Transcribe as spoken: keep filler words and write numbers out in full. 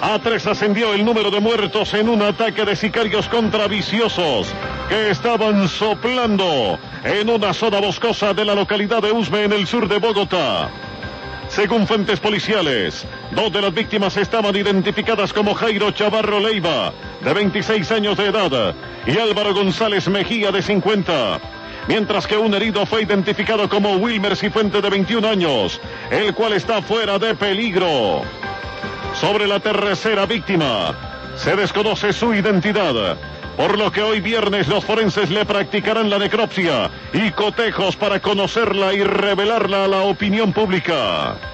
A tres ascendió el número de muertos en un ataque de sicarios contra viciosos que estaban soplando en una zona boscosa de la localidad de Usme, en el sur de Bogotá. Según fuentes policiales, dos de las víctimas estaban identificadas como Jairo Chavarro Leiva, de veintiséis años de edad, y Álvaro González Mejía, de cincuenta. Mientras que un herido fue identificado como Wilmer Cifuente, de veintiún años, el cual está fuera de peligro. Sobre la tercera víctima, se desconoce su identidad, por lo que hoy viernes los forenses le practicarán la necropsia y cotejos para conocerla y revelarla a la opinión pública.